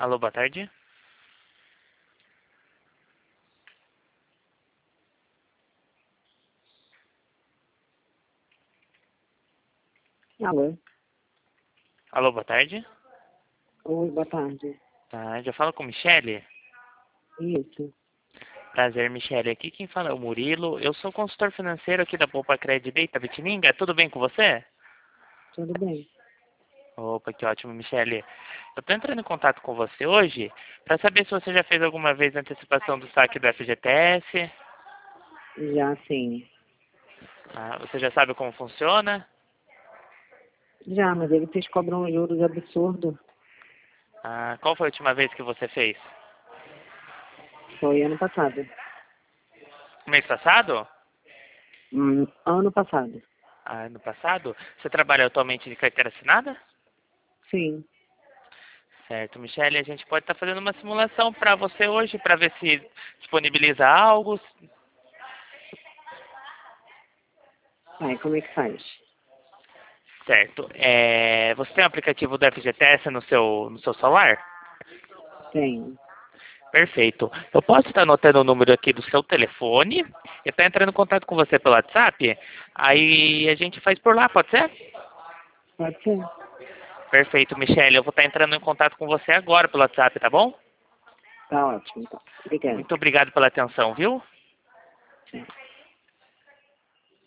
Alô, boa tarde. Alô? Alô, boa tarde. Oi, boa tarde. Tá, já falo com Michele? Isso, Prazer, Michele. Aqui quem fala é o Murilo. Eu sou consultor financeiro aqui da Poupa Crédito Itapetininga. Tudo bem com você? tudo bem. Opa, que ótimo, Michele. Eu tô entrando em contato com você hoje para saber se você já fez alguma vez a antecipação do saque do FGTS. Já sim. Ah, você já sabe como funciona? Já, mas eles cobram juros absurdos. Ah, qual foi a última vez que você fez? Foi ano passado. Mês passado? Ano passado. Ah, ano passado? Você trabalha atualmente de carteira assinada? Sim. Certo, Michele, a gente pode estar fazendo uma simulação para você hoje, para ver se disponibiliza algo. Aí, como é que faz? Certo. Você tem o aplicativo do FGTS no seu celular? Tenho. Perfeito. Eu posso estar anotando o número aqui do seu telefone e estar entrando em contato com você pelo WhatsApp. Aí a gente faz por lá, pode ser? Pode ser. Perfeito, Michele. Eu vou estar entrando em contato com você agora pelo WhatsApp, tá bom? Tá ótimo, então. Obrigada. Muito obrigado pela atenção, viu? Tchau.